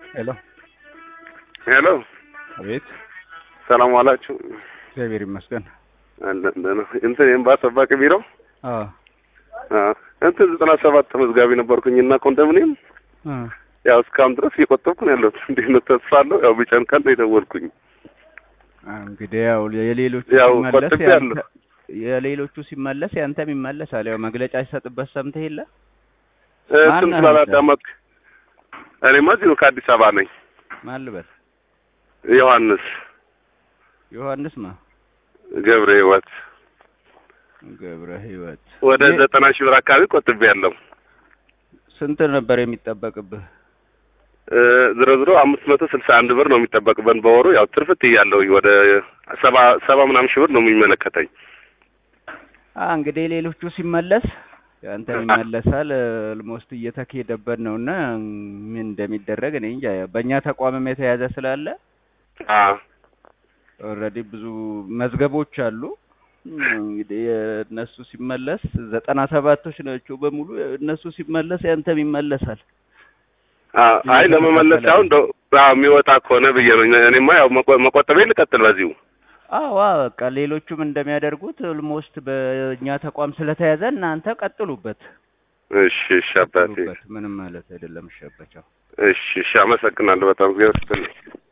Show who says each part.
Speaker 1: ሄሎ
Speaker 2: ሄሎ
Speaker 1: አቤት።
Speaker 2: ሰላም ዋላችሁ?
Speaker 1: እግዚአብሔር ይመስገን።
Speaker 2: እንደነ እንትን ኤምባ ጠባቂ ቢሮ
Speaker 1: አዎ
Speaker 2: እንትን 97 ተመዝጋቢ ነበርኩኝና ኮንዶሚኒየም ያው እስካሁን ድረስ እየቆጠብኩ ነው ያለሁት። እንዴት ነው ተስፋ አለው? ያው ቢጨንቀን ነው የደወልኩኝ።
Speaker 1: እንግዲህ ያው የሌሎቹ
Speaker 2: ያው
Speaker 1: ሲመለስ
Speaker 2: ቆጥቤያለሁ።
Speaker 1: የሌሎቹ ሲመለስ ያንተም ይመለሳል። ያው መግለጫ ሲሰጥበት ሰምተህ የለ
Speaker 2: እሱን ስላላዳመጥክ እኔማ እዚሁ ከአዲስ አበባ ነኝ።
Speaker 1: ማን ልበል?
Speaker 2: ዮሐንስ
Speaker 1: ማ
Speaker 2: ገብረ ህይወት ወደ 90,000 ብር አካባቢ ቆጥቤያለሁ።
Speaker 1: ስንት ነበር የሚጠበቅብህ?
Speaker 2: ዝሮ 561 ብር ነው የሚጠበቅበን በወሩ። ያው ትርፍት እያለሁ ወደ 70 ምናምን ሺህ ብር ነው የሚመለከተኝ።
Speaker 1: እንግዲህ ሌሎቹ ሲመለስ ያንተም ይመለሳል። ኦልሞስት እየተከሄደበት ነውና ምን እንደሚደረግ እኔ እንጃ። በእኛ ተቋምም የተያዘ ስላለ ኦልሬዲ ብዙ መዝገቦች አሉ። እንግዲህ እነሱ ሲመለስ 97ቶች ናቸው በሙሉ። እነሱ ሲመለስ ያንተም ይመለሳል።
Speaker 2: አይ ለመመለስ ያው እንደው የሚወጣ ከሆነ ብዬ ነው። እኔማ ያው መቆጠቤ ልቀጥል በዚሁ።
Speaker 1: በቃ ሌሎቹም እንደሚያደርጉት ኦልሞስት በእኛ ተቋም ስለተያዘ እናንተ ቀጥሉበት።
Speaker 2: እሺ አባቴ፣
Speaker 1: ምንም ማለት አይደለም። እሺ አባቻው።
Speaker 2: እሺ አመሰግናለሁ በጣም እግዚአብሔር ይስጥልኝ።